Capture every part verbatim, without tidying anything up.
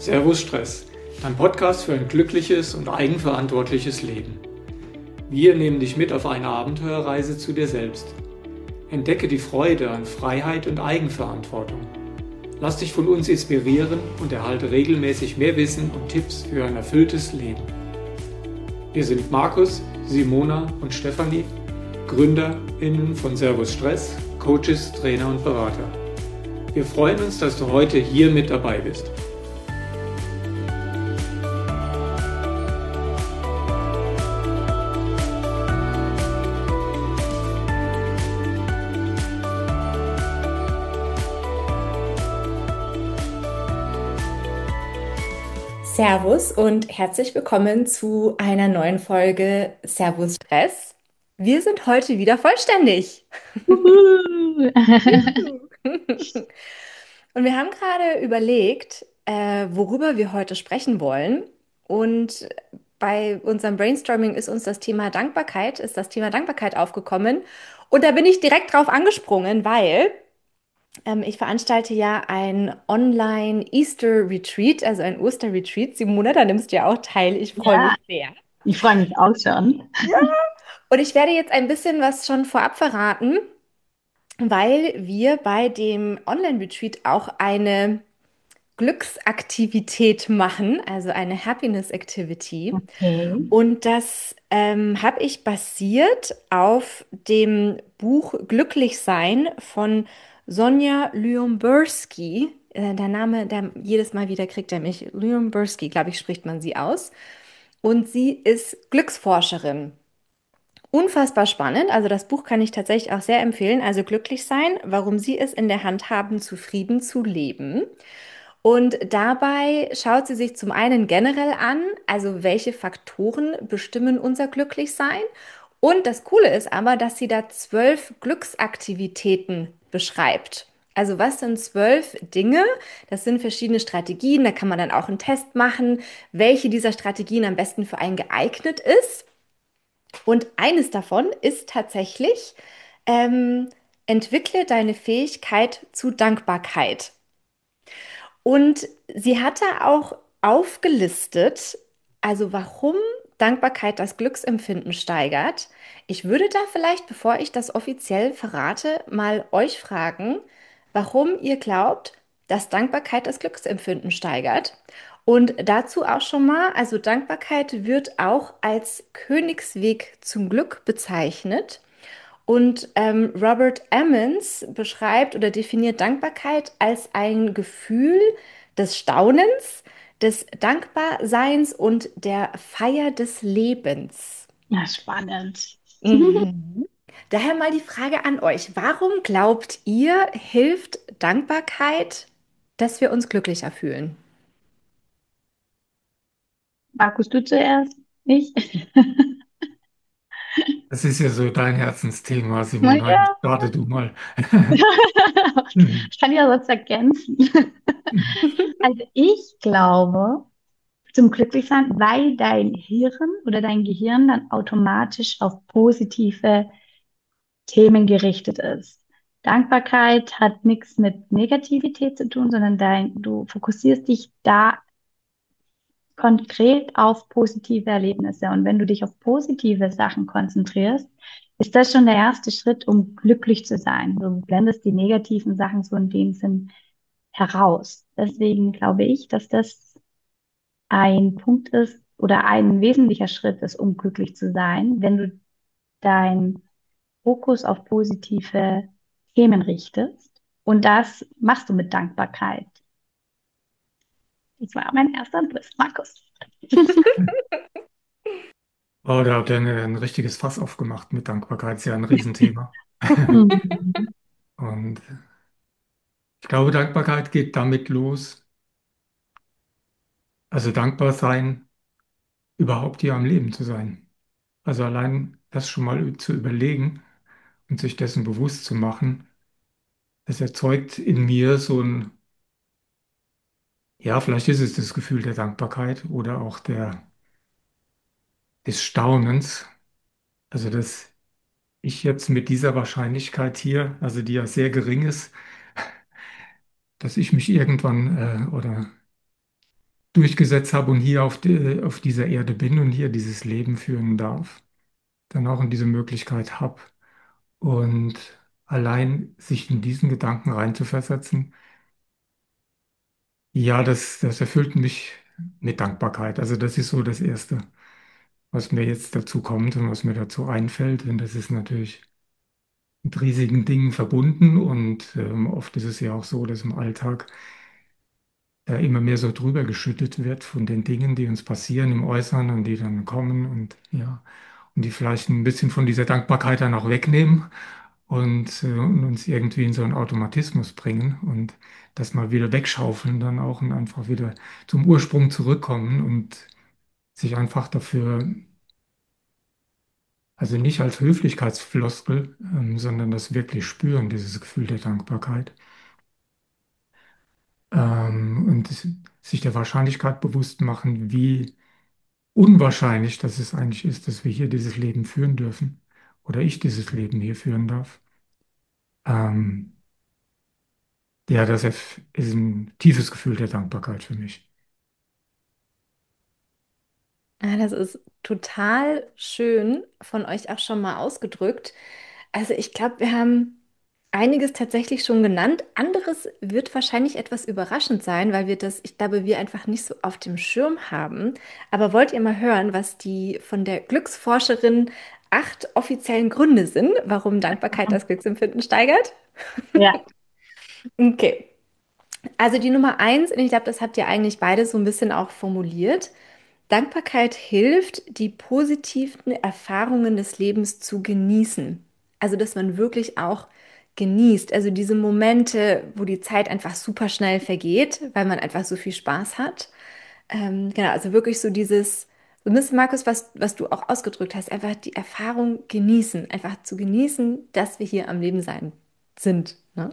Servus Stress, dein Podcast für ein glückliches und eigenverantwortliches Leben. Wir nehmen dich mit auf eine Abenteuerreise zu dir selbst. Entdecke die Freude an Freiheit und Eigenverantwortung. Lass dich von uns inspirieren und erhalte regelmäßig mehr Wissen und Tipps für ein erfülltes Leben. Wir sind Markus, Simona und Stefanie, GründerInnen von Servus Stress, Coaches, Trainer und Berater. Wir freuen uns, dass du heute hier mit dabei bist. Servus und herzlich willkommen zu einer neuen Folge Servus Stress. Wir sind heute wieder vollständig. Juhu. Juhu. Und wir haben gerade überlegt, äh, worüber wir heute sprechen wollen. Und bei unserem Brainstorming ist uns das Thema Dankbarkeit, ist das Thema Dankbarkeit aufgekommen. Und da bin ich direkt drauf angesprungen, weil ähm, ich veranstalte ja ein Online-Easter-Retreat, also ein Oster-Retreat. Simona, da nimmst du ja auch teil. Ich freue Ja, mich sehr. ich freue mich auch schon. Ja. Und ich werde jetzt ein bisschen was schon vorab verraten, weil wir bei dem Online-Retreat auch eine Glücksaktivität machen, also eine Happiness Activity. Okay. Und das ähm, habe ich basiert auf dem Buch Glücklich sein von Sonja Lyubomirsky. Äh, der Name, der jedes Mal wieder kriegt er mich. Lyubomirsky, glaube ich, spricht man sie aus. Und sie ist Glücksforscherin. Unfassbar spannend. Also das Buch kann ich tatsächlich auch sehr empfehlen. Also Glücklich sein, warum Sie es in der Hand haben, zufrieden zu leben. Und dabei schaut sie sich zum einen generell an, also welche Faktoren bestimmen unser Glücklichsein. Und das Coole ist aber, dass sie da zwölf Glücksaktivitäten beschreibt. Also was sind zwölf Dinge? Das sind verschiedene Strategien. Da kann man dann auch einen Test machen, welche dieser Strategien am besten für einen geeignet ist. Und eines davon ist tatsächlich, ähm, entwickle deine Fähigkeit zu Dankbarkeit. Und sie hatte auch aufgelistet, also warum Dankbarkeit das Glücksempfinden steigert. Ich würde da vielleicht, bevor ich das offiziell verrate, mal euch fragen, warum ihr glaubt, dass Dankbarkeit das Glücksempfinden steigert. Und dazu auch schon mal, also Dankbarkeit wird auch als Königsweg zum Glück bezeichnet. Und ähm, Robert Emmons beschreibt oder definiert Dankbarkeit als ein Gefühl des Staunens, des Dankbarseins und der Feier des Lebens. Ja, spannend. Mhm. Daher mal die Frage an euch. Warum glaubt ihr, hilft Dankbarkeit, dass wir uns glücklicher fühlen? Markus, du zuerst? Ich? Das ist ja so dein Herzensthema, Simona. Ja. Starte du mal. Ich kann ja sonst ergänzen. Also ich glaube, zum Glücklichsein, weil dein Hirn oder dein Gehirn dann automatisch auf positive Themen gerichtet ist. Dankbarkeit hat nichts mit Negativität zu tun, sondern dein, du fokussierst dich da konkret auf positive Erlebnisse. Und wenn du dich auf positive Sachen konzentrierst, ist das schon der erste Schritt, um glücklich zu sein. Du blendest die negativen Sachen so in dem Sinn heraus. Deswegen glaube ich, dass das ein Punkt ist oder ein wesentlicher Schritt ist, um glücklich zu sein, wenn du deinen Fokus auf positive Themen richtest. Und das machst du mit Dankbarkeit. Das war mein erster Impuls, Markus. Oh, da habt ihr ein, ein richtiges Fass aufgemacht mit Dankbarkeit. Ist ja ein Riesenthema. Mhm. Und ich glaube, Dankbarkeit geht damit los. Also dankbar sein, überhaupt hier am Leben zu sein. Also allein das schon mal zu überlegen und sich dessen bewusst zu machen, das erzeugt in mir so ein, ja, vielleicht ist es das Gefühl der Dankbarkeit oder auch der, des Staunens. Also, dass ich jetzt mit dieser Wahrscheinlichkeit hier, also die ja sehr gering ist, dass ich mich irgendwann äh, oder durchgesetzt habe und hier auf, die, auf dieser Erde bin und hier dieses Leben führen darf, dann auch in diese Möglichkeit habe. Und allein sich in diesen Gedanken reinzuversetzen, ja, das, das erfüllt mich mit Dankbarkeit. Also das ist so das Erste, was mir jetzt dazu kommt und was mir dazu einfällt. Und das ist natürlich mit riesigen Dingen verbunden. Und ähm, oft ist es ja auch so, dass im Alltag da immer mehr so drüber geschüttet wird von den Dingen, die uns passieren im Äußeren und die dann kommen und ja, und die vielleicht ein bisschen von dieser Dankbarkeit dann auch wegnehmen und, äh, und uns irgendwie in so einen Automatismus bringen und das mal wieder wegschaufeln dann auch und einfach wieder zum Ursprung zurückkommen und sich einfach dafür, also nicht als Höflichkeitsfloskel, ähm, sondern das wirklich spüren, dieses Gefühl der Dankbarkeit. Ähm, und sich der Wahrscheinlichkeit bewusst machen, wie unwahrscheinlich, dass es eigentlich ist, dass wir hier dieses Leben führen dürfen oder ich dieses Leben hier führen darf. Ähm, ja, das ist ein tiefes Gefühl der Dankbarkeit für mich. Ah, das ist total schön von euch auch schon mal ausgedrückt. Also ich glaube, wir haben einiges tatsächlich schon genannt. Anderes wird wahrscheinlich etwas überraschend sein, weil wir das, ich glaube, wir einfach nicht so auf dem Schirm haben. Aber wollt ihr mal hören, was die von der Glücksforscherin acht offiziellen Gründe sind, warum Dankbarkeit das Glücksempfinden steigert? Ja. Okay. Also die Nummer eins, und ich glaube, das habt ihr eigentlich beide so ein bisschen auch formuliert. Dankbarkeit hilft, die positiven Erfahrungen des Lebens zu genießen. Also, dass man wirklich auch genießt. Also diese Momente, wo die Zeit einfach super schnell vergeht, weil man einfach so viel Spaß hat. Ähm, genau, also wirklich so dieses, so ein bisschen, Markus, was, was du auch ausgedrückt hast, einfach die Erfahrung genießen. Einfach zu genießen, dass wir hier am Leben sein sind. Ne?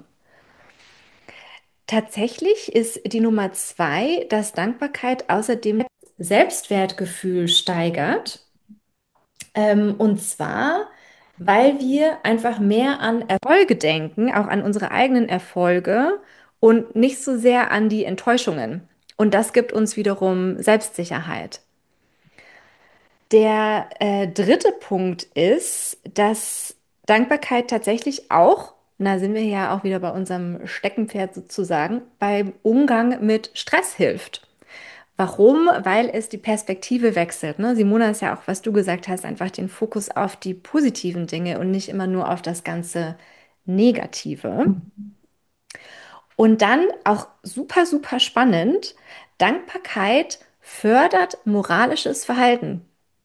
Tatsächlich ist die Nummer zwei, dass Dankbarkeit außerdem das Selbstwertgefühl steigert. Ähm, und zwar, weil wir einfach mehr an Erfolge denken, auch an unsere eigenen Erfolge und nicht so sehr an die Enttäuschungen. Und das gibt uns wiederum Selbstsicherheit. Der äh, dritte Punkt ist, dass Dankbarkeit tatsächlich auch, da sind wir ja auch wieder bei unserem Steckenpferd sozusagen, beim Umgang mit Stress hilft. Warum? Weil es die Perspektive wechselt. Ne? Simona, ist ja auch, was du gesagt hast, einfach den Fokus auf die positiven Dinge und nicht immer nur auf das ganze Negative. Und dann auch super, super spannend, Dankbarkeit fördert moralisches Verhalten.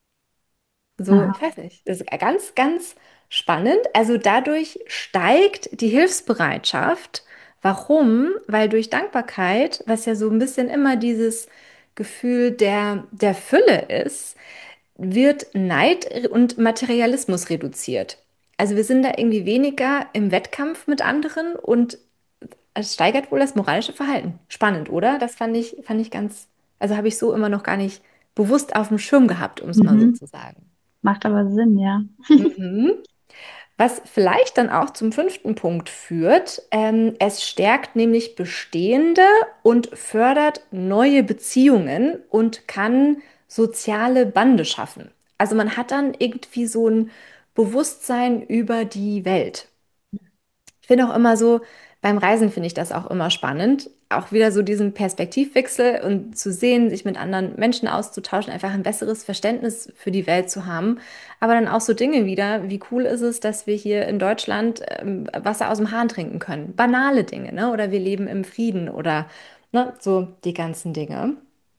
So, ich Aha. weiß nicht, das ist ganz, ganz spannend. Also dadurch steigt die Hilfsbereitschaft. Warum? Weil durch Dankbarkeit, was ja so ein bisschen immer dieses Gefühl der, der Fülle ist, wird Neid und Materialismus reduziert. Also wir sind da irgendwie weniger im Wettkampf mit anderen und es steigert wohl das moralische Verhalten. Spannend, oder? Das fand ich, fand ich ganz, also habe ich so immer noch gar nicht bewusst auf dem Schirm gehabt, um es mal so Mhm. zu sagen. Macht aber Sinn, ja. Mhm. Was vielleicht dann auch zum fünften Punkt führt, ähm, es stärkt nämlich bestehende und fördert neue Beziehungen und kann soziale Bande schaffen. Also man hat dann irgendwie so ein Bewusstsein über die Welt. Ich finde auch immer so, beim Reisen finde ich das auch immer spannend, auch wieder so diesen Perspektivwechsel und zu sehen, sich mit anderen Menschen auszutauschen, einfach ein besseres Verständnis für die Welt zu haben. Aber dann auch so Dinge wieder, wie cool ist es, dass wir hier in Deutschland ähm, Wasser aus dem Hahn trinken können. Banale Dinge, ne? Oder wir leben im Frieden oder ne? So die ganzen Dinge.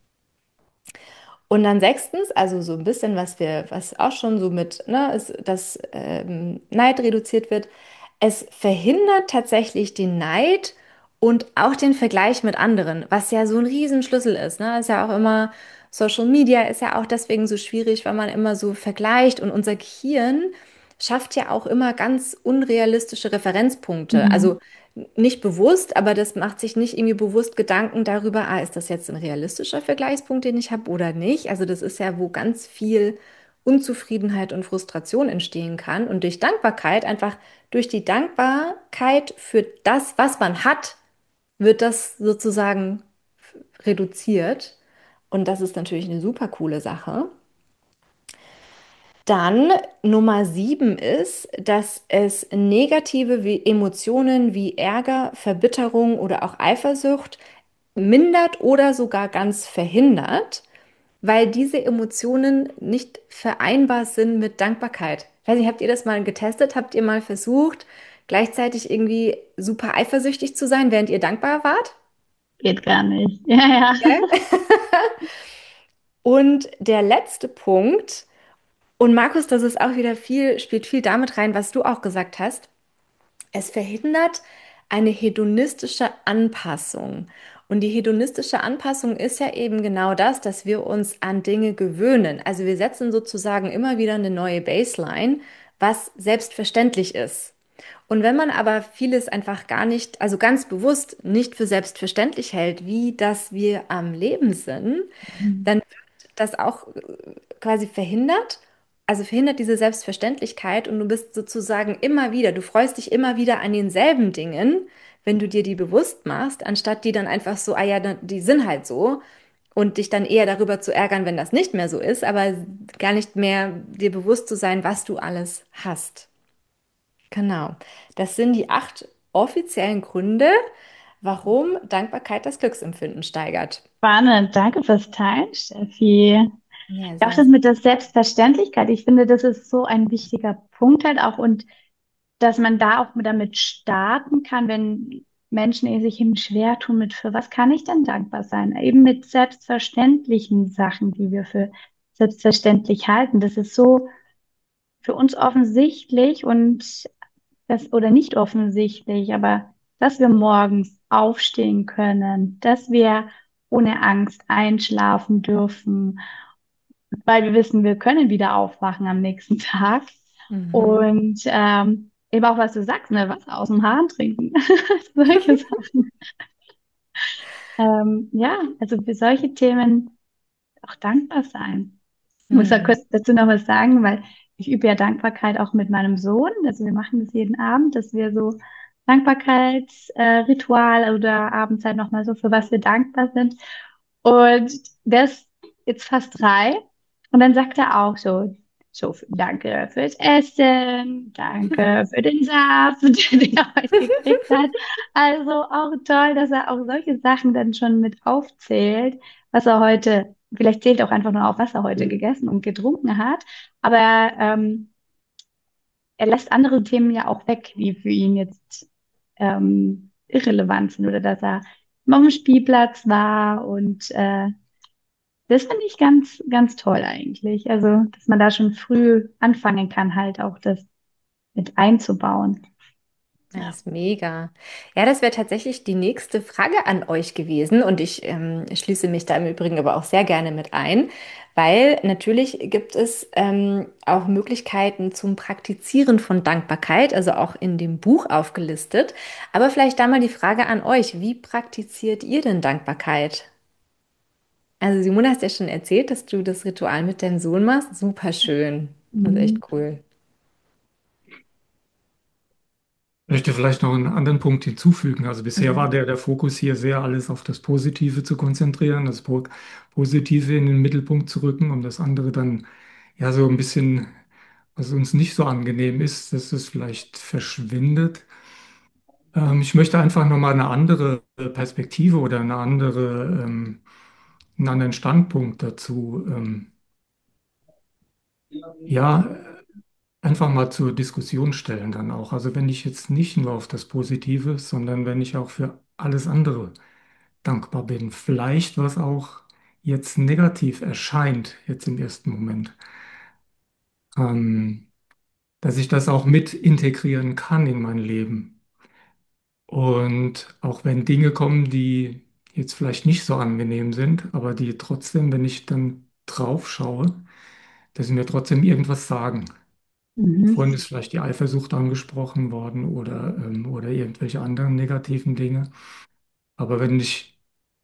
Und dann sechstens, also so ein bisschen, was wir, was auch schon so mit, ne, ist, dass ähm, Neid reduziert wird. Es verhindert tatsächlich den Neid und auch den Vergleich mit anderen, was ja so ein Riesenschlüssel ist. Ne? Ist ja auch immer, Social Media ist ja auch deswegen so schwierig, weil man immer so vergleicht und unser Gehirn schafft ja auch immer ganz unrealistische Referenzpunkte. Mhm. Also nicht bewusst, aber das macht sich nicht irgendwie bewusst Gedanken darüber, ah, ist das jetzt ein realistischer Vergleichspunkt, den ich habe oder nicht? Also das ist ja, wo ganz viel Unzufriedenheit und Frustration entstehen kann. Und durch Dankbarkeit, einfach durch die Dankbarkeit für das, was man hat, wird das sozusagen reduziert. Und das ist natürlich eine super coole Sache. Dann Nummer sieben ist, dass es negative wie Emotionen wie Ärger, Verbitterung oder auch Eifersucht mindert oder sogar ganz verhindert, weil diese Emotionen nicht vereinbar sind mit Dankbarkeit. Ich weiß nicht, habt ihr das mal getestet? Habt ihr mal versucht, gleichzeitig irgendwie super eifersüchtig zu sein, während ihr dankbar wart? Geht gar nicht. Ja, ja. Und der letzte Punkt, und Markus, das ist auch wieder viel, spielt viel damit rein, was du auch gesagt hast. Es verhindert eine hedonistische Anpassung. Und die hedonistische Anpassung ist ja eben genau das, dass wir uns an Dinge gewöhnen. Also wir setzen sozusagen immer wieder eine neue Baseline, was selbstverständlich ist. Und wenn man aber vieles einfach gar nicht, also ganz bewusst nicht für selbstverständlich hält, wie dass wir am Leben sind, Mhm. dann wird das auch äh, quasi verhindert. Also verhindert diese Selbstverständlichkeit und du bist sozusagen immer wieder, du freust dich immer wieder an denselben Dingen, wenn du dir die bewusst machst, anstatt die dann einfach so, ah ja, die sind halt so und dich dann eher darüber zu ärgern, wenn das nicht mehr so ist, aber gar nicht mehr dir bewusst zu sein, was du alles hast. Genau. Das sind die acht offiziellen Gründe, warum Dankbarkeit das Glücksempfinden steigert. Spannend. Danke fürs Teilen, Steffi. Ja, Ja, auch sehr. das mit der Selbstverständlichkeit. Ich finde, das ist so ein wichtiger Punkt halt auch und dass man da auch damit starten kann, wenn Menschen eh sich eben schwer tun mit, für was kann ich denn dankbar sein? Eben mit selbstverständlichen Sachen, die wir für selbstverständlich halten. Das ist so für uns offensichtlich und das, oder nicht offensichtlich, aber dass wir morgens aufstehen können, dass wir ohne Angst einschlafen dürfen, weil wir wissen, wir können wieder aufwachen am nächsten Tag. Mhm. Und ähm, eben auch, was du sagst, ne, Wasser aus dem Hahn trinken. Solche Sachen. Ähm, ja, also für solche Themen auch dankbar sein. Ich muss da Mhm. kurz dazu noch was sagen, weil ich übe ja Dankbarkeit auch mit meinem Sohn. Also wir machen das jeden Abend, dass wir so Dankbarkeitsritual äh, Ritual oder Abendzeit nochmal so, für was wir dankbar sind. Und der ist jetzt fast drei. Und dann sagt er auch so, so, danke fürs Essen, danke für den Saft, den er heute gekriegt hat. Also auch toll, dass er auch solche Sachen dann schon mit aufzählt, was er heute, vielleicht zählt er auch einfach nur auf, was er heute gegessen und getrunken hat. Aber ähm, er lässt andere Themen ja auch weg, die für ihn jetzt ähm, irrelevant sind oder dass er auf dem Spielplatz war und äh, das finde ich ganz, ganz toll eigentlich. Also, dass man da schon früh anfangen kann, halt auch das mit einzubauen. Das Ja. ist mega. Ja, das wäre tatsächlich die nächste Frage an euch gewesen und ich ähm, schließe mich da im Übrigen aber auch sehr gerne mit ein, weil natürlich gibt es ähm, auch Möglichkeiten zum Praktizieren von Dankbarkeit, also auch in dem Buch aufgelistet. Aber vielleicht da mal die Frage an euch, wie praktiziert ihr denn Dankbarkeit? Also Simone, hast ja schon erzählt, dass du das Ritual mit deinem Sohn machst. Super schön. Das ist echt Mhm. cool. Ich möchte vielleicht noch einen anderen Punkt hinzufügen. Also bisher war Mhm. der, der Fokus hier sehr, alles auf das Positive zu konzentrieren, das Po- Positive in den Mittelpunkt zu rücken, um das andere dann ja so ein bisschen, was uns nicht so angenehm ist, dass es vielleicht verschwindet. Ähm, ich möchte einfach nochmal eine andere Perspektive oder eine andere, ähm, einen anderen Standpunkt dazu, ähm, ja, einfach mal zur Diskussion stellen dann auch. Also wenn ich jetzt nicht nur auf das Positive, sondern wenn ich auch für alles andere dankbar bin. Vielleicht was auch jetzt negativ erscheint, jetzt im ersten Moment. Ähm, dass ich das auch mit integrieren kann in mein Leben. Und auch wenn Dinge kommen, die jetzt vielleicht nicht so angenehm sind, aber die trotzdem, wenn ich dann drauf schaue, dass sie mir trotzdem irgendwas sagen. Mhm. Vorhin ist vielleicht die Eifersucht angesprochen worden oder, ähm, oder irgendwelche anderen negativen Dinge. Aber wenn ich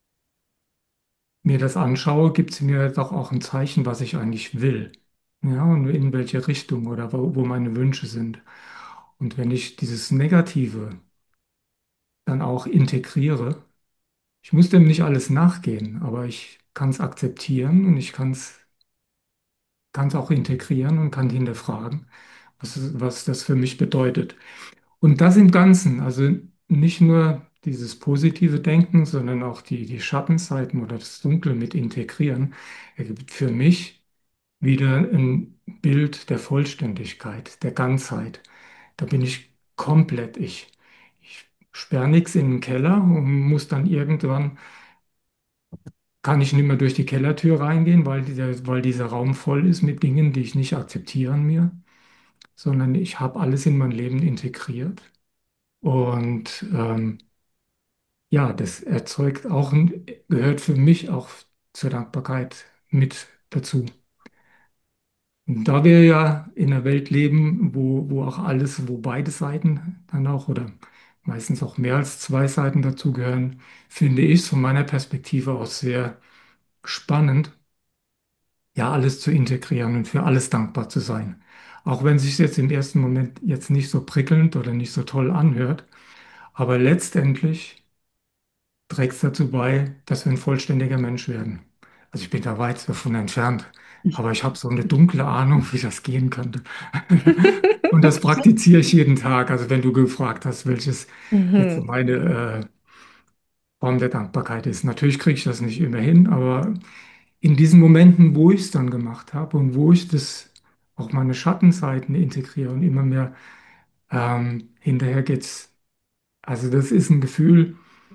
mir das anschaue, gibt es mir doch auch ein Zeichen, was ich eigentlich will. Ja, und in welche Richtung oder wo, wo meine Wünsche sind. Und wenn ich dieses Negative dann auch integriere, ich muss dem nicht alles nachgehen, aber ich kann es akzeptieren und ich kann es kann es auch integrieren und kann hinterfragen, was, es- was das für mich bedeutet. Und das im Ganzen, also nicht nur dieses positive Denken, sondern auch die, die Schattenseiten oder das Dunkle mit integrieren, ergibt für mich wieder ein Bild der Vollständigkeit, der Ganzheit. Da bin ich komplett ich. Ich sperre nichts in den Keller und muss dann irgendwann, kann ich nicht mehr durch die Kellertür reingehen, weil dieser, weil dieser Raum voll ist mit Dingen, die ich nicht akzeptiere an mir, sondern ich habe alles in mein Leben integriert. Und ähm, ja, das erzeugt auch, ein, gehört für mich auch zur Dankbarkeit mit dazu. Und da wir ja in einer Welt leben, wo, wo auch alles, wo beide Seiten dann auch oder meistens auch mehr als zwei Seiten dazugehören, finde ich es von meiner Perspektive aus sehr spannend, ja, alles zu integrieren und für alles dankbar zu sein. Auch wenn es sich jetzt im ersten Moment jetzt nicht so prickelnd oder nicht so toll anhört, aber letztendlich trägt es dazu bei, dass wir ein vollständiger Mensch werden. Also ich bin da weit davon entfernt, aber ich habe so eine dunkle Ahnung, wie das gehen könnte. Und das praktiziere ich jeden Tag. Also wenn du gefragt hast, welches jetzt so Mhm. meine äh, Form der Dankbarkeit ist. Natürlich kriege ich das nicht immer hin, aber in diesen Momenten, wo ich es dann gemacht habe und wo ich das auch meine Schattenseiten integriere und immer mehr ähm, hinterher geht's. Also das ist ein Gefühl,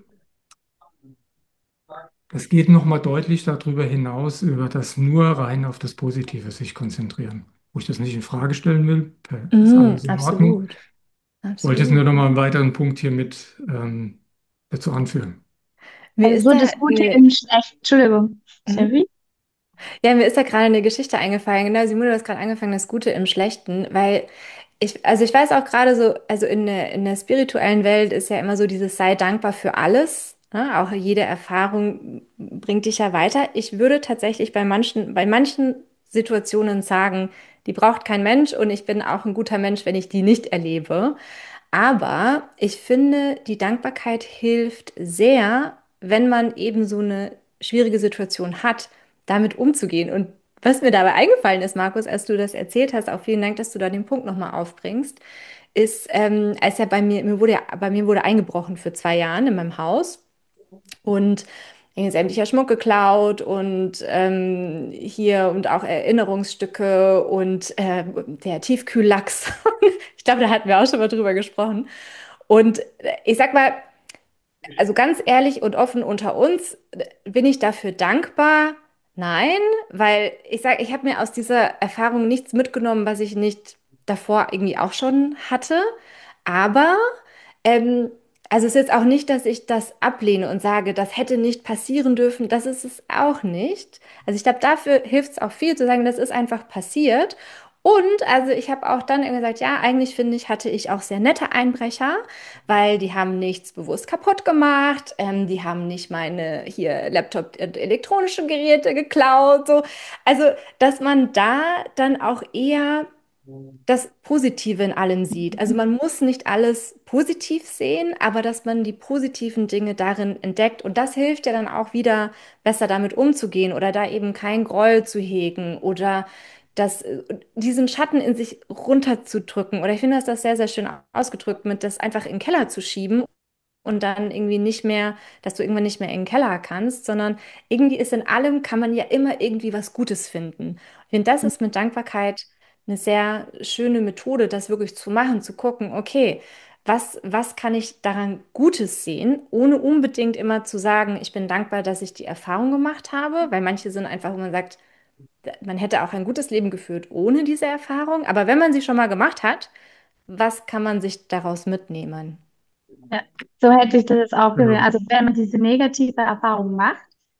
das geht nochmal deutlich darüber hinaus, über das nur rein auf das Positive sich konzentrieren. Wo ich das nicht in Frage stellen will, ist Mhm, alles in Ordnung. absolut, Wollte jetzt nur absolut. nochmal einen weiteren Punkt hier mit ähm, dazu anführen. Mir ist Also da das Gute eine, im Schlechten, Entschuldigung, mhm. Steffi? Ja, mir ist da gerade eine Geschichte eingefallen. Genau, Simone, du hast gerade angefangen, das Gute im Schlechten, weil ich, also ich weiß auch gerade so, also in der, in der spirituellen Welt ist ja immer so dieses sei dankbar für alles. Ne? Auch jede Erfahrung bringt dich ja weiter. Ich würde tatsächlich bei manchen, bei manchen Situationen sagen, die braucht kein Mensch und ich bin auch ein guter Mensch, wenn ich die nicht erlebe. Aber ich finde, die Dankbarkeit hilft sehr, wenn man eben so eine schwierige Situation hat, damit umzugehen. Und was mir dabei eingefallen ist, Markus, als du das erzählt hast, auch vielen Dank, dass du da den Punkt nochmal aufbringst, ist, ähm, als ja bei mir, mir wurde ja, bei mir wurde eingebrochen für zwei Jahren in meinem Haus und sämtlicher Schmuck geklaut und ähm, hier und auch Erinnerungsstücke und äh, der Tiefkühllachs. Ich glaube, da hatten wir auch schon mal drüber gesprochen. Und äh, ich sag mal, also ganz ehrlich und offen unter uns, bin ich dafür dankbar? Nein, weil ich sage, ich habe mir aus dieser Erfahrung nichts mitgenommen, was ich nicht davor irgendwie auch schon hatte. Aber ähm, also es ist jetzt auch nicht, dass ich das ablehne und sage, das hätte nicht passieren dürfen. Das ist es auch nicht. Also ich glaube, dafür hilft es auch viel zu sagen, das ist einfach passiert. Und also ich habe auch dann irgendwie gesagt, ja, eigentlich finde ich, hatte ich auch sehr nette Einbrecher, weil die haben nichts bewusst kaputt gemacht, ähm, die haben nicht meine hier Laptop, äh, elektronische Geräte geklaut, so. Also, dass man da dann auch eher das Positive in allem sieht. Also man muss nicht alles positiv sehen, aber dass man die positiven Dinge darin entdeckt. Und das hilft ja dann auch wieder besser damit umzugehen oder da eben kein Groll zu hegen oder das, äh, diesen Schatten in sich runterzudrücken. Oder ich finde, dass das sehr, sehr schön ausgedrückt mit, das einfach in den Keller zu schieben und dann irgendwie nicht mehr, dass du irgendwann nicht mehr in den Keller kannst, sondern irgendwie ist in allem, kann man ja immer irgendwie was Gutes finden. Ich finde, das ist mit Dankbarkeit eine sehr schöne Methode, das wirklich zu machen, zu gucken, okay, was, was kann ich daran Gutes sehen, ohne unbedingt immer zu sagen, ich bin dankbar, dass ich die Erfahrung gemacht habe, weil manche sind einfach, wo man sagt, man hätte auch ein gutes Leben geführt ohne diese Erfahrung, aber wenn man sie schon mal gemacht hat, was kann man sich daraus mitnehmen? Ja, so hätte ich das jetzt auch gesehen. Genau. Also wenn man diese negative Erfahrung macht,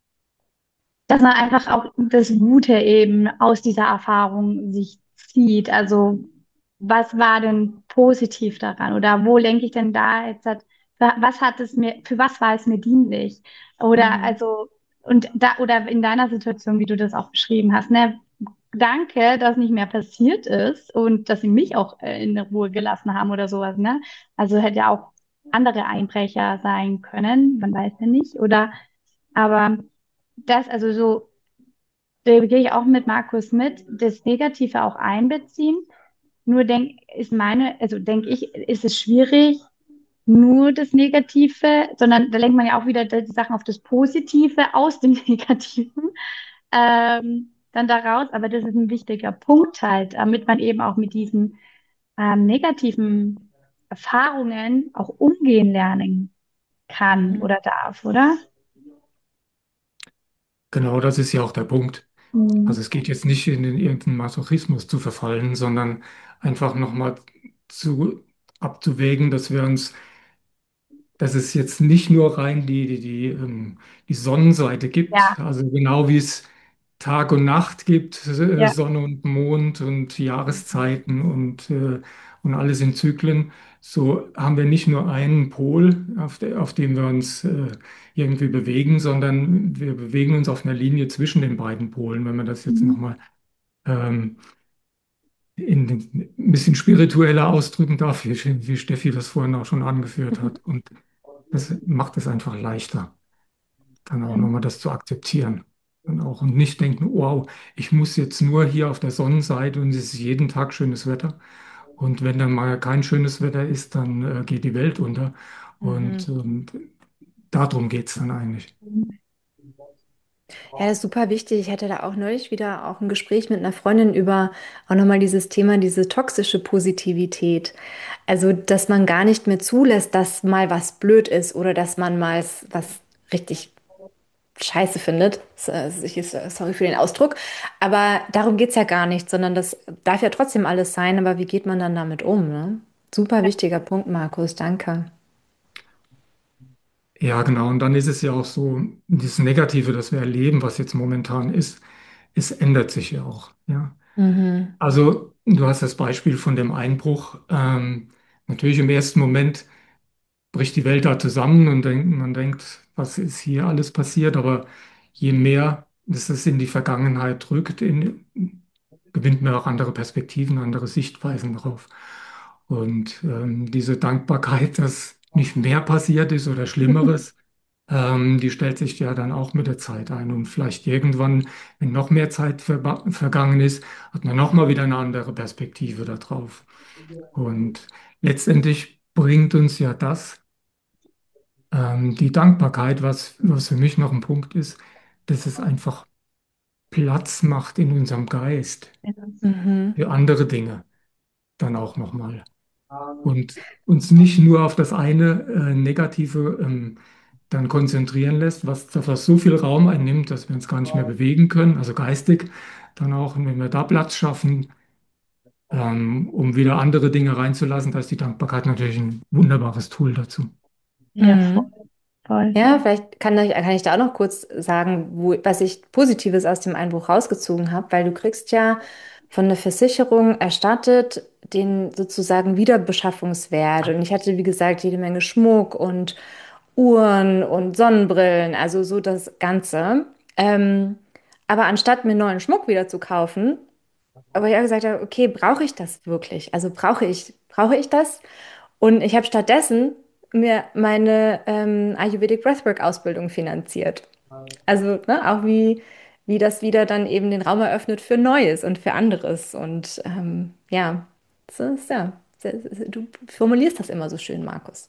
dass man einfach auch das Gute eben aus dieser Erfahrung sich zieht. Also was war denn positiv daran? Oder wo lenke ich denn da jetzt, hat- was hat es mir, für was war es mir dienlich? Oder Mhm. also, und da, oder in deiner Situation, wie du das auch beschrieben hast, ne? Danke, dass nicht mehr passiert ist und dass sie mich auch äh, in Ruhe gelassen haben oder sowas, ne? Also hätte ja auch andere Einbrecher sein können, man weiß ja nicht. Oder aber das, also so, da gehe ich auch mit Markus mit, das Negative auch einbeziehen. Nur denk, ist meine, also denke ich, ist es schwierig, nur das Negative, sondern da lenkt man ja auch wieder die Sachen auf das Positive aus dem Negativen, ähm, dann daraus. Aber das ist ein wichtiger Punkt halt, damit man eben auch mit diesen ähm, negativen Erfahrungen auch umgehen lernen kann oder darf, oder? Genau, das ist ja auch der Punkt. Also Mhm. es geht jetzt nicht in den irgendeinen Masochismus zu verfallen, sondern einfach nochmal zu abzuwägen, dass wir uns, dass es jetzt nicht nur rein die, die, die, ähm, die Sonnenseite gibt, Ja, also genau wie es Tag und Nacht gibt, äh, ja. Sonne und Mond und Jahreszeiten und, äh, und alles in Zyklen. So haben wir nicht nur einen Pol, auf der, auf dem wir uns äh, irgendwie bewegen, sondern wir bewegen uns auf einer Linie zwischen den beiden Polen, wenn man das jetzt Mhm. nochmal ähm, in den, ein bisschen spiritueller ausdrücken darf, wie, wie Steffi das vorhin auch schon angeführt hat. Und das macht es einfach leichter, dann auch nochmal das zu akzeptieren. Und auch und nicht denken, wow, ich muss jetzt nur hier auf der Sonnenseite und es ist jeden Tag schönes Wetter. Und wenn dann mal kein schönes Wetter ist, dann äh, geht die Welt unter. Und, Mhm. und darum geht es dann eigentlich. Ja, das ist super wichtig. Ich hatte da auch neulich wieder auch ein Gespräch mit einer Freundin über auch nochmal dieses Thema, diese toxische Positivität. Also, dass man gar nicht mehr zulässt, dass mal was blöd ist oder dass man mal s- was richtig scheiße findet. S- äh, Ich ist, äh, sorry für den Ausdruck. Aber darum geht's ja gar nicht, sondern das darf ja trotzdem alles sein. Aber wie geht man dann damit um, ne? Super wichtiger Punkt, Markus. Danke. Ja, genau. Und dann ist es ja auch so, dieses Negative, das wir erleben, was jetzt momentan ist, es ändert sich ja auch. Ja. Mhm. Also, du hast das Beispiel von dem Einbruch. Ähm, natürlich im ersten Moment bricht die Welt da zusammen und denkt, man denkt, was ist hier alles passiert? Aber je mehr es es in die Vergangenheit rückt, in, gewinnt man auch andere Perspektiven, andere Sichtweisen drauf. Und ähm, diese Dankbarkeit, dass nicht mehr passiert ist oder Schlimmeres, ähm, die stellt sich ja dann auch mit der Zeit ein. Und vielleicht irgendwann, wenn noch mehr Zeit verba- vergangen ist, hat man nochmal wieder eine andere Perspektive darauf. Und letztendlich bringt uns ja das, ähm, die Dankbarkeit, was, was für mich noch ein Punkt ist, dass es einfach Platz macht in unserem Geist Mhm. für andere Dinge dann auch nochmal. Und uns nicht nur auf das eine äh, Negative ähm, dann konzentrieren lässt, was, was so viel Raum einnimmt, dass wir uns gar nicht mehr bewegen können, also geistig dann auch, und wenn wir da Platz schaffen, ähm, um wieder andere Dinge reinzulassen, da ist die Dankbarkeit natürlich ein wunderbares Tool dazu. Ja, voll, Mhm. voll. Ja, vielleicht kann, ich- kann ich da auch noch kurz sagen, wo, was ich Positives aus dem Einbruch rausgezogen habe, weil du kriegst ja von der Versicherung erstattet den sozusagen Wiederbeschaffungswert. Und ich hatte, wie gesagt, jede Menge Schmuck und Uhren und Sonnenbrillen, also so das Ganze. Ähm, aber anstatt mir neuen Schmuck wieder zu kaufen, aber ich habe gesagt, okay, brauche ich das wirklich? Also brauche ich, brauche ich das? Und ich habe stattdessen mir meine ähm, Ayurvedic Breathwork Ausbildung finanziert. Also ne, auch wie, wie das wieder dann eben den Raum eröffnet für Neues und für anderes. Und ähm, ja, das ist, ja, du formulierst das immer so schön, Markus.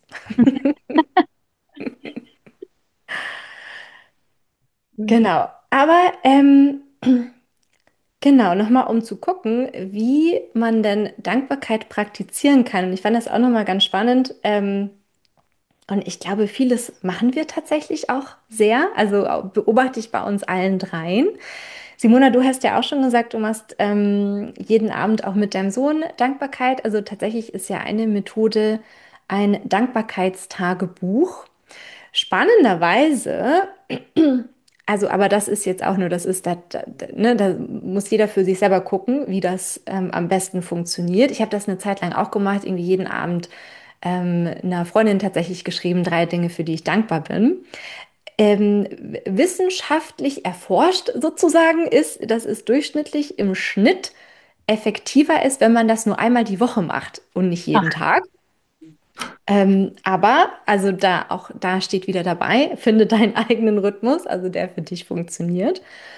Genau. Aber ähm, genau, nochmal um zu gucken, wie man denn Dankbarkeit praktizieren kann. Und ich fand das auch nochmal ganz spannend. Ähm, Und ich glaube, vieles machen wir tatsächlich auch sehr. Also beobachte ich bei uns allen dreien. Simona, du hast ja auch schon gesagt, du machst ähm, jeden Abend auch mit deinem Sohn Dankbarkeit. Also tatsächlich ist ja eine Methode ein Dankbarkeitstagebuch. Spannenderweise, also aber das ist jetzt auch nur, das ist, da, da, ne, da muss jeder für sich selber gucken, wie das ähm, am besten funktioniert. Ich habe das eine Zeit lang auch gemacht, irgendwie jeden Abend ähm, einer Freundin tatsächlich geschrieben, drei Dinge, für die ich dankbar bin. Ähm, wissenschaftlich erforscht sozusagen ist, dass es durchschnittlich im Schnitt effektiver ist, wenn man das nur einmal die Woche macht und nicht jeden Ach, Tag. Ähm, aber, also da auch da steht wieder dabei, finde deinen eigenen Rhythmus, also der für dich funktioniert.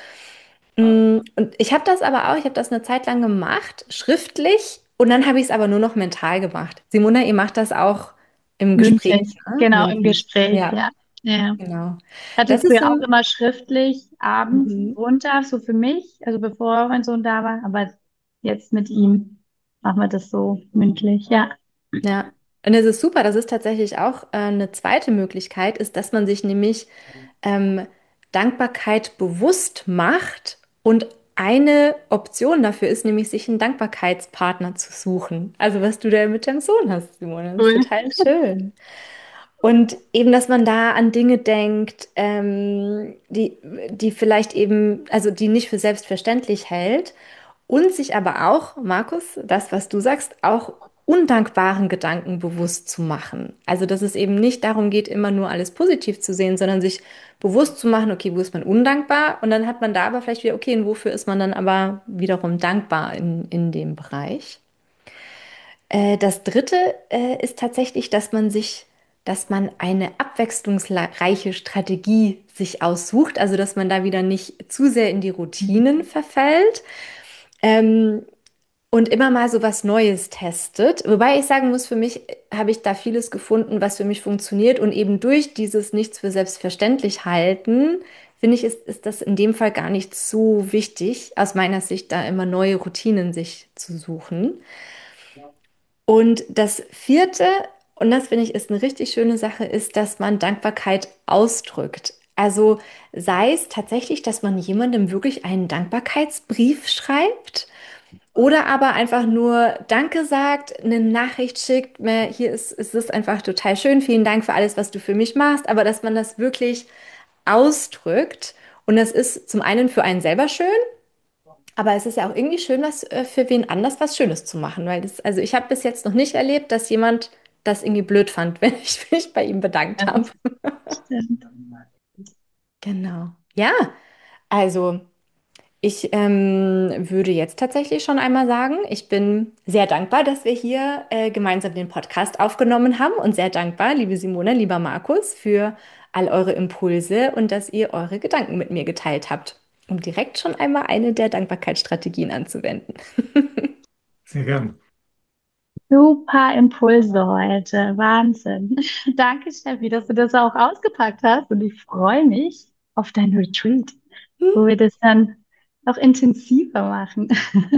Mm, Und ich habe das aber auch, ich habe das eine Zeit lang gemacht, schriftlich, und dann habe ich es aber nur noch mental gemacht. Simona, ihr macht das auch im Gespräch, Mündlich, ne? genau, im Mündlich. Gespräch, Ja, ja. Ja. genau. Hatte Das ist früher auch so. immer schriftlich abends Mhm. runter, so für mich, also bevor mein Sohn da war, aber jetzt mit ihm machen wir das so mündlich, ja. Ja, und das ist super. Das ist tatsächlich auch äh, eine zweite Möglichkeit, ist, dass man sich nämlich ähm, Dankbarkeit bewusst macht. Und eine Option dafür ist nämlich, sich einen Dankbarkeitspartner zu suchen. Also was du da mit deinem Sohn hast, Simone, das ist Cool. total schön. Und eben, dass man da an Dinge denkt, ähm, die, die vielleicht eben, also die nicht für selbstverständlich hält und sich aber auch, Markus, das, was du sagst, auch undankbaren Gedanken bewusst zu machen. Also, dass es eben nicht darum geht, immer nur alles positiv zu sehen, sondern sich bewusst zu machen, okay, wo ist man undankbar? Und dann hat man da aber vielleicht wieder, okay, und wofür ist man dann aber wiederum dankbar in, in dem Bereich? Äh, das dritte äh, ist tatsächlich, dass man sich, dass man eine abwechslungsreiche Strategie sich aussucht, also dass man da wieder nicht zu sehr in die Routinen verfällt. Ähm, und immer mal so was Neues testet. Wobei ich sagen muss, für mich habe ich da vieles gefunden, was für mich funktioniert. Und eben durch dieses Nichts für selbstverständlich halten, finde ich, ist, ist das in dem Fall gar nicht so wichtig, aus meiner Sicht, da immer neue Routinen sich zu suchen. Und das vierte, und das finde ich ist eine richtig schöne Sache, ist, dass man Dankbarkeit ausdrückt. Also sei es tatsächlich, dass man jemandem wirklich einen Dankbarkeitsbrief schreibt oder aber einfach nur Danke sagt, eine Nachricht schickt, mir, hier ist, ist es einfach total schön, vielen Dank für alles, was du für mich machst, aber dass man das wirklich ausdrückt. Und das ist zum einen für einen selber schön, aber es ist ja auch irgendwie schön, was äh, für wen anders was Schönes zu machen, weil das, also ich habe bis jetzt noch nicht erlebt, dass jemand das irgendwie blöd fand, wenn ich mich bei ihm bedankt Ja, habe. das stimmt. Genau. Ja, also ich ähm, würde jetzt tatsächlich schon einmal sagen, ich bin sehr dankbar, dass wir hier äh, gemeinsam den Podcast aufgenommen haben und sehr dankbar, liebe Simone, lieber Markus, für all eure Impulse und dass ihr eure Gedanken mit mir geteilt habt, um direkt schon einmal eine der Dankbarkeitsstrategien anzuwenden. Sehr gern. Super Impulse heute. Wahnsinn. Danke, Steffi, dass du das auch ausgepackt hast. Und ich freue mich auf dein Retreat, wo wir das dann noch intensiver machen.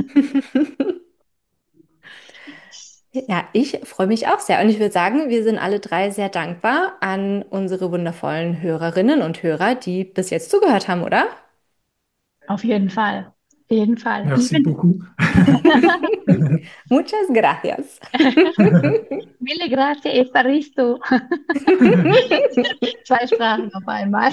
Ja, ich freue mich auch sehr. Und ich würde sagen, wir sind alle drei sehr dankbar an unsere wundervollen Hörerinnen und Hörer, die bis jetzt zugehört haben, oder? Auf jeden Fall. Auf jeden Fall. Merci beaucoup. Muchas gracias. Mille grazie e paristo. Zwei Sprachen auf einmal.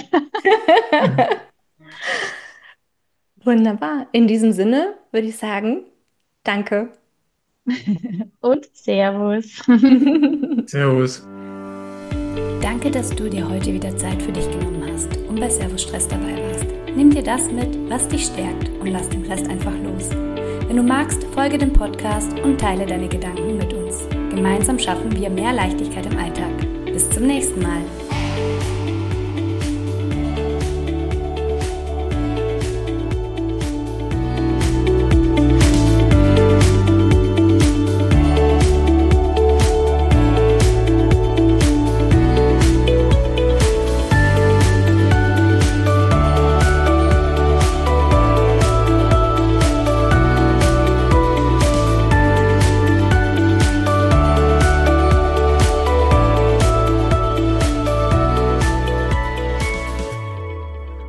Wunderbar. In diesem Sinne würde ich sagen, danke. Und Servus. Servus. Danke, dass du dir heute wieder Zeit für dich genommen hast und bei Servus Stress dabei warst. Nimm dir das mit, was dich stärkt, und lass den Rest einfach los. Wenn du magst, folge dem Podcast und teile deine Gedanken mit uns. Gemeinsam schaffen wir mehr Leichtigkeit im Alltag. Bis zum nächsten Mal.